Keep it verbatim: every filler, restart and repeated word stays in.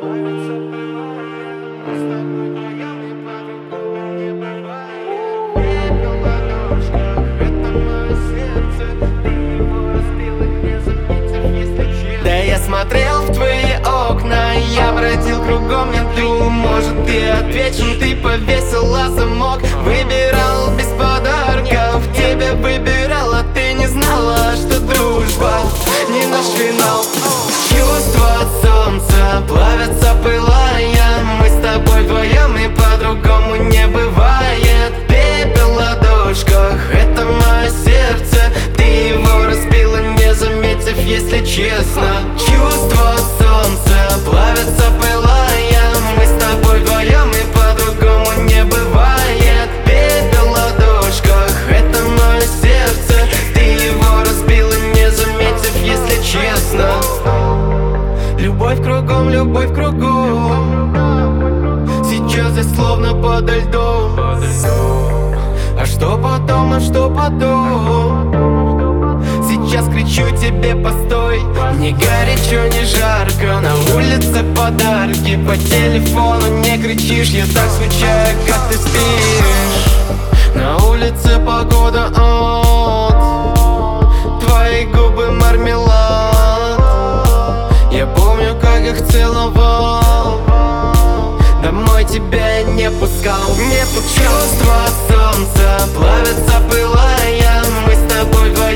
Да я смотрел в твои окна, я бродил кругом, я думал, может ты ответишь. Ты повесила замок, выбирал без подарков, тебя выбирала, ты не знала, что дружба не наш финал. Чувства от солнца плавятся, пылая, мы с тобой вдвоем и по-другому не бывает. Пепел в ладошках, это мое сердце, ты его разбила, не заметив, если честно. Чувства от солнца плавятся, пылая, мы с тобой вдвоем и по-другому не бывает. Пепел в ладошках, это мое сердце, ты его разбила, не заметив, если честно. Любовь кругом, любовь кругом, сейчас я словно подо льдом. А что потом, а что потом? Сейчас кричу тебе, постой. Не горячо, не жарко, на улице подарки. По телефону не кричишь, я так скучаю, как ты спишь. На улице погода от твои губы мармелад. Я помню, как их целовал, домой тебя не пускал. Не чувства от солнца плавятся, пылая, мы с тобой вдвоем